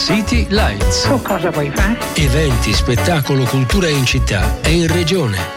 City Lights. Tu cosa vuoi fare? Eventi, spettacolo, cultura in città e in regione.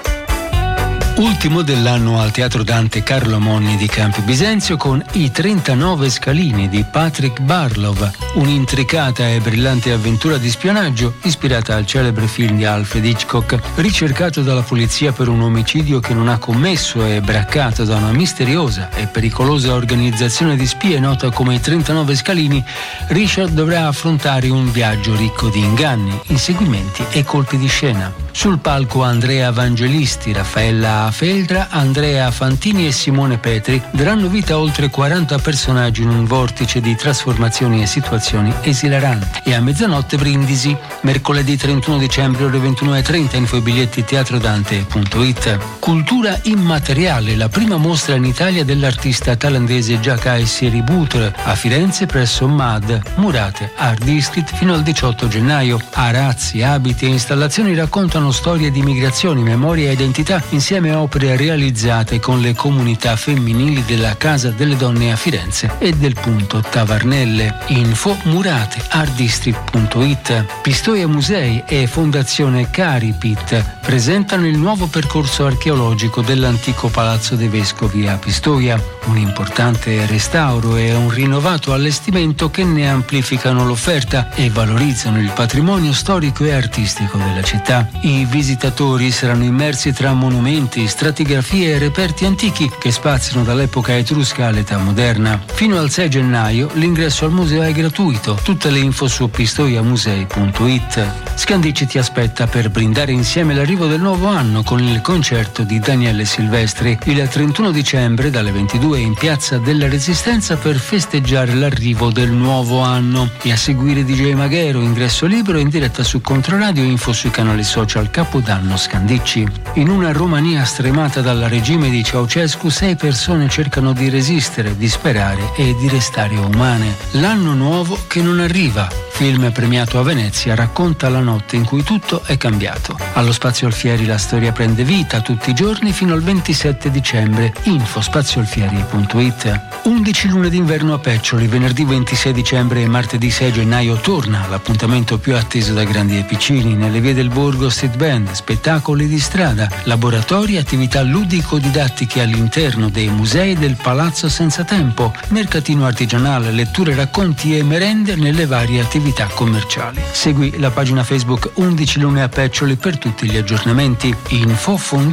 Ultimo dell'anno al Teatro Dante Carlo Monni di Campi Bisenzio con I 39 Scalini di Patrick Barlow, un'intricata e brillante avventura di spionaggio ispirata al celebre film di Alfred Hitchcock. Ricercato dalla polizia per un omicidio che non ha commesso e braccato da una misteriosa e pericolosa organizzazione di spie nota come I 39 Scalini, Richard dovrà affrontare un viaggio ricco di inganni, inseguimenti e colpi di scena. Sul palco Andrea Vangelisti, Raffaella Feldra, Andrea Fantini e Simone Petri daranno vita a oltre 40 personaggi in un vortice di trasformazioni e situazioni esilaranti. E a mezzanotte Brindisi, mercoledì 31 dicembre ore 21:30, infobiglietti teatrodante.it. Cultura immateriale, la prima mostra in Italia dell'artista thailandese Jakai Siributre a Firenze presso MAD, Murate Art District fino al 18 gennaio. Arazzi, abiti e installazioni raccontano storie di migrazioni, memoria e identità insieme a opere realizzate con le comunità femminili della Casa delle Donne a Firenze e del Punto Tavarnelle. Info Murate artdistrict.it. Pistoia Musei e Fondazione Caripit presentano il nuovo percorso archeologico dell'antico Palazzo dei Vescovi a Pistoia, un importante restauro e un rinnovato allestimento che ne amplificano l'offerta e valorizzano il patrimonio storico e artistico della città. I visitatori saranno immersi tra monumenti, stratigrafie e reperti antichi che spaziano dall'epoca etrusca all'età moderna. Fino al 6 gennaio l'ingresso al museo è gratuito. Tutte le info su pistoiamusei.it. Scandicci ti aspetta per brindare insieme l'arrivo del nuovo anno con il concerto di Daniele Silvestri il 31 dicembre dalle 22 in Piazza della Resistenza per festeggiare l'arrivo del nuovo anno. E a seguire DJ Maghero, ingresso libero in diretta su Controradio, info sui canali social Capodanno Scandicci. In una Romania stremata dal regime di Ceaușescu, 6 persone cercano di resistere, di sperare e di restare umane. L'anno nuovo che non arriva. Film premiato a Venezia racconta la notte in cui tutto è cambiato. Allo Spazio Alfieri la storia prende vita tutti i giorni fino al 27 dicembre. Info spazioalfieri.it. 11 lune d'inverno a Peccioli, venerdì 26 dicembre e martedì 6 gennaio torna l'appuntamento più atteso da grandi e piccini. Nelle vie del borgo street band, spettacoli di strada, laboratori e attività ludico-didattiche all'interno dei musei del Palazzo Senza Tempo, mercatino artigianale, letture, racconti e merende nelle varie attività commerciali. Segui la pagina Facebook 11 lune a Peccioli per tutti gli aggiornamenti. Info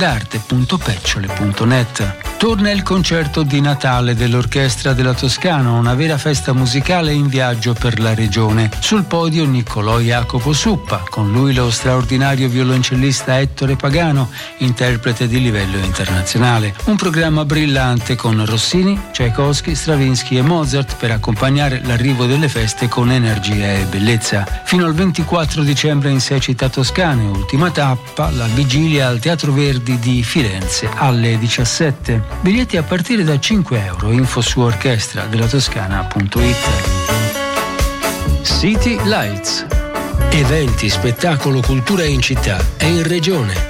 fondarte.peccioli.net. Torna il concerto di Natale dell'Orchestra della Toscana, una vera festa musicale in viaggio per la regione. Sul podio Niccolò Jacopo Suppa, con lui lo straordinario violoncellista Ettore Pagano, interprete di livello internazionale. Un programma brillante con Rossini, Tchaikovsky, Stravinsky e Mozart per accompagnare l'arrivo delle feste con energia e bellezza. Fino al 24 dicembre in 6 città toscane, ultima tappa, la vigilia al Teatro Verdi di Firenze alle 17. Biglietti a partire da €5. Info su orchestradellatoscana.it. City Lights. Eventi, spettacolo, cultura in città e in regione.